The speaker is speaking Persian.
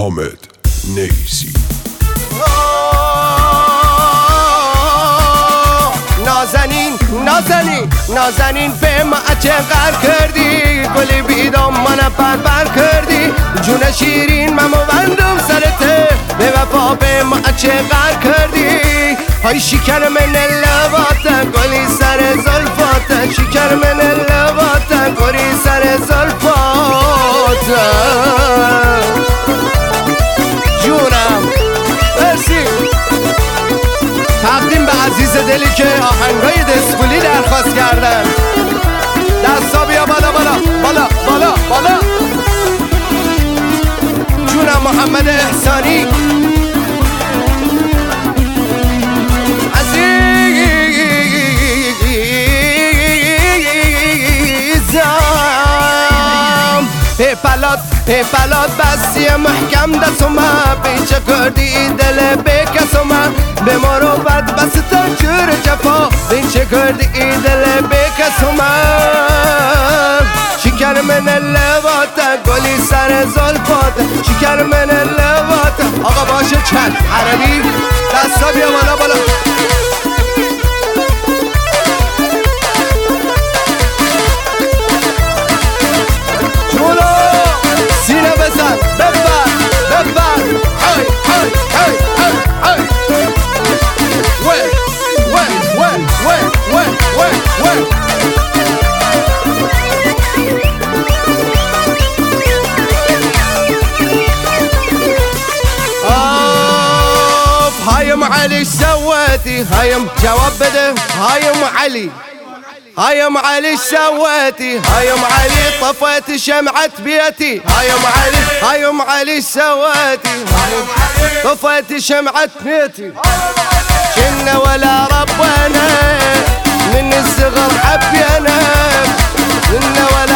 حامد نیسی. نازنین نازنین نازنین به ما چقدر کردی، گلی بیدام منو پر کردی، جون شیرین من بندم سرته، به وفا به ما چقدر کردی. های شکر من لبات گلی سر زلفات، شکر من لبات گلی سر زلفات. جونم مرسی. تقدیم به عزیز دلی که آهنگای دسکولی درخواست کردن. دستا بیا بالا بالا بالا بالا بالا. جونم محمد احسانی عزیزم. پلات بستی محکم دستومه، پیچه کردی دل بکسومه، به ما رو بد بستا چور جفا، پیچه کردی دل بکسومه. شکر من لبات گلی سر زلفات، شکر من لبات. آقا باشه چند عربی دستا بیا بالا بالا. سینه بزن ببر ببر. های های های های های. وی وی وی وی وی وی وی. هايم علي ايش سويتي؟ هايم جواب بده. هايم علي هايم علي ايش سويتي؟ هايم علي طفيت شمعة بيتي. هايم علي هايم علي ايش سويتي؟ طفيت شمعة بيتي. كنا ولا ربنا من الصغر حبينا، كنا ولا